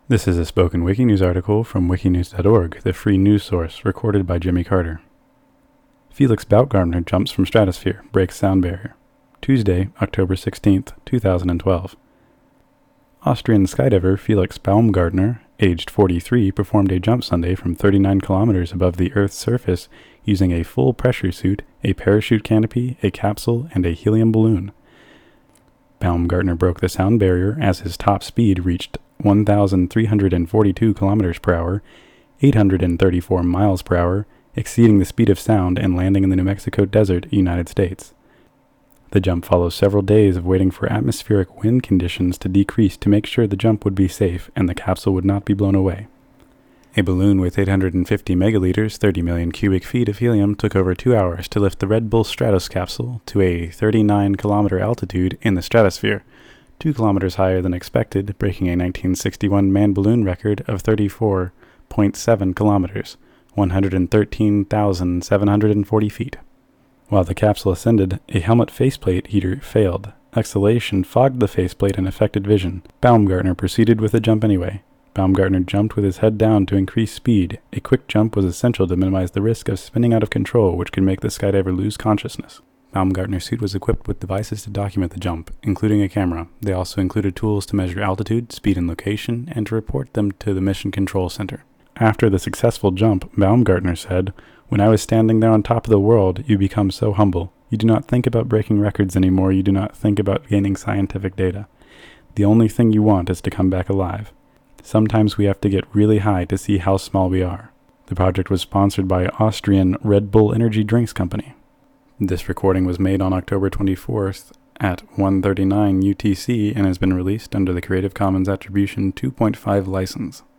This is a spoken Wikinews article from wikinews.org, the free news source, recorded by Jimmy Carter. Felix Baumgartner jumps from stratosphere, breaks sound barrier. Tuesday, October 16th, 2012. Austrian skydiver Felix Baumgartner, aged 43, performed a jump Sunday from 39 kilometers above the Earth's surface using a full pressure suit, a parachute canopy, a capsule, and a helium balloon. Baumgartner broke the sound barrier as his top speed reached 1,342 kilometers per hour, 834 miles per hour, exceeding the speed of sound and landing in the New Mexico desert, United States. The jump follows several days of waiting for atmospheric wind conditions to decrease to make sure the jump would be safe and the capsule would not be blown away. A balloon with 850 megaliters, 30 million cubic feet of helium, took over 2 hours to lift the Red Bull Stratos capsule to a 39-kilometer altitude in the stratosphere, 2 kilometers higher than expected, breaking a 1961 manned balloon record of 34.7 kilometers, 113,740 feet. While the capsule ascended, a helmet faceplate heater failed. Exhalation fogged the faceplate and affected vision. Baumgartner proceeded with the jump anyway. Baumgartner jumped with his head down to increase speed. A quick jump was essential to minimize the risk of spinning out of control, which could make the skydiver lose consciousness. Baumgartner's suit was equipped with devices to document the jump, including a camera. They also included tools to measure altitude, speed, and location, and to report them to the Mission Control Center. After the successful jump, Baumgartner said, "When I was standing there on top of the world, you become so humble. You do not think about breaking records anymore. You do not think about gaining scientific data. The only thing you want is to come back alive. Sometimes we have to get really high to see how small we are." The project was sponsored by Austrian Red Bull Energy Drinks Company. This recording was made on October 24th at 1:39 UTC and has been released under the Creative Commons Attribution 2.5 license.